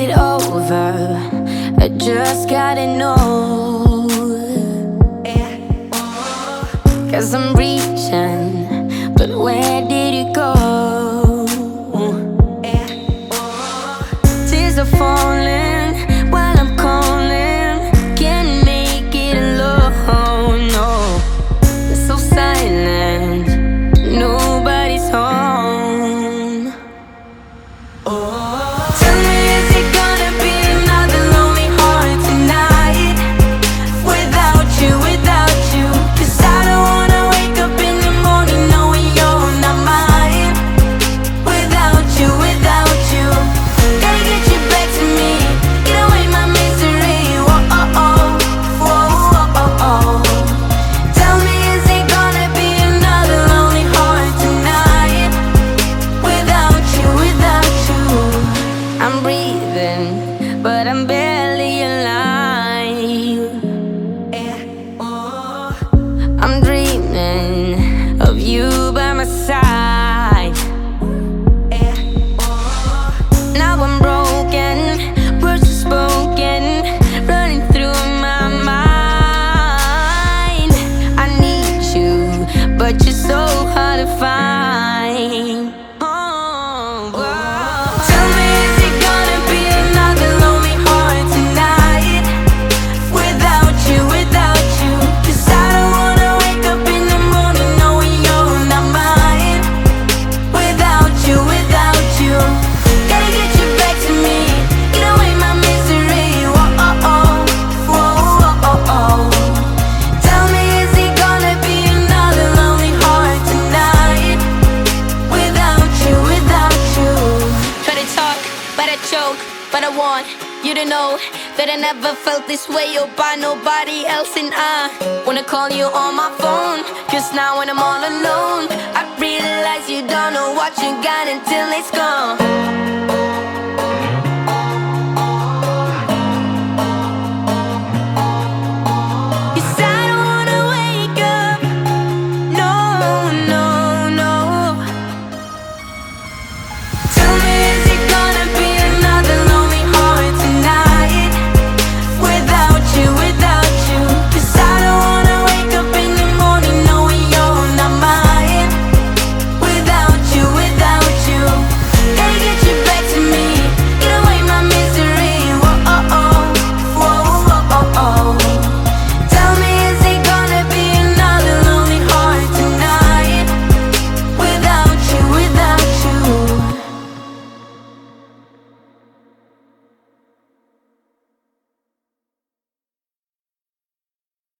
it over, I just gotta know. 'Cause I'm reaching, but where did it go? Tears are falling while I'm calling, can't make it alone, no. It's so silent, nobody's home. Tell me, is it gonna be another lonely heart tonight? Without you, without you. 'Cause I don't wanna wake up in the morning knowing you're not mine. Without you, without you. Gotta get you back to me, get away my misery. Whoa, oh, oh, whoa, oh, oh. Tell me, is it gonna be another lonely heart tonight? Without you, without you. I'm breathing, but I'm barely alive. I'm dreaming of you by my side. Now I'm broken, words are spoken, running through my mind. I need you, but you're so hard to find. Tell me, is it gonna be another lonely heart tonight? Without you, without you. 'Cause I don't wanna wake up in the morning knowing you're not mine. Without you, without you. Gotta get you back to me, get away my misery. Whoa, oh, oh, whoa, oh, oh. Tell me, is it gonna be another lonely heart tonight? Without you, without you. Try to talk, but I choke. But I want you to know that I never felt this way or by nobody else. And I wanna call you on my phone, 'cause now when I'm all alone, I realize you don't know what you got until it's gone.